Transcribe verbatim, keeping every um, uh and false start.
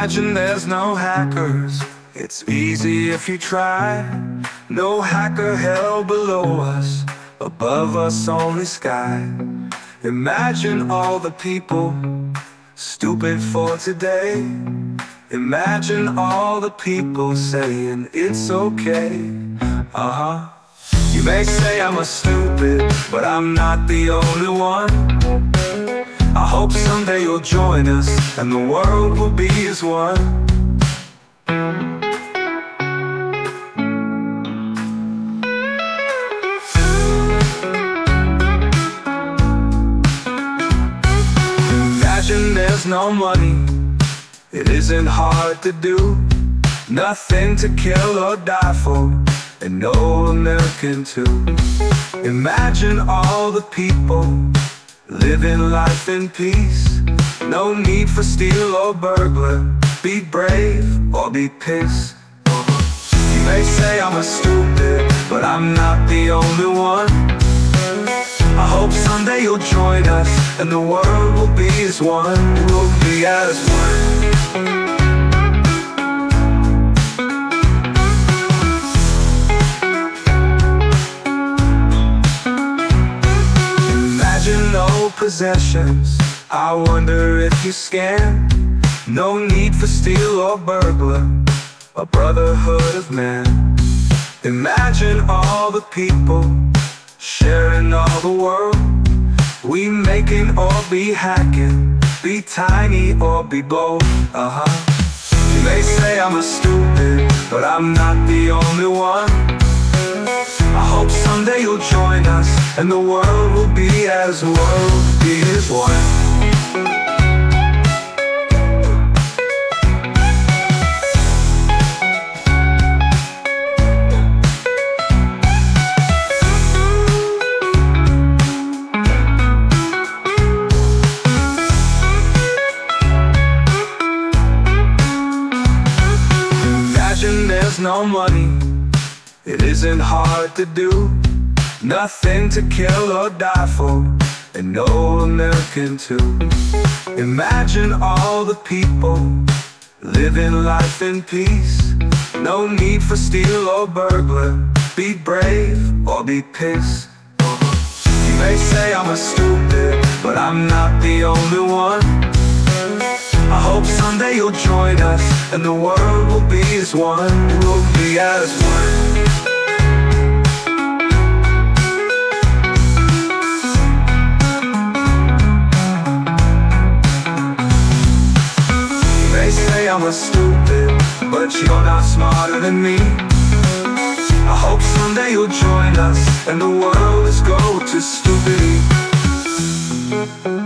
Imagine there's no hackers. It's easy if you try. No hacker hell below us, above us only sky. Imagine all the people stupid for today. Imagine all the people saying it's okay. Uh-huh. You may say I'm a stupid, but I'm not the only one. I hope someday you'll join us and the world will be as one. Imagine there's no money. It isn't hard to do. Nothing to kill or die for, and no American too. Imagine all the people living life in peace. No need for steal or burglar. Be brave or be pissed. You may say I'm a stupid, but I'm not the only one. I hope someday you'll join us and the world will be as one. We'll be as one. No possessions, I wonder if you scam. No need for steal or burglar, a brotherhood of man. Imagine all the people sharing all the world. We making or be hacking, be tiny or be bold. Uh-huh. You may say I'm a stupid, but I'm not the only one. I hope someday you'll join us and the world will be as the world be as one. Imagine there's no money. It isn't hard to do. Nothing to kill or die for, and no American too. Imagine all the people living life in peace. No need for steal or burglar. Be brave or be pissed. You may say I'm a stupid, but I'm not the only one. I hope someday you'll join us and the world will be as one. We'll be as one. I'm a stupid, but you're not smarter than me. I hope someday you'll join us and the world is go to stupid.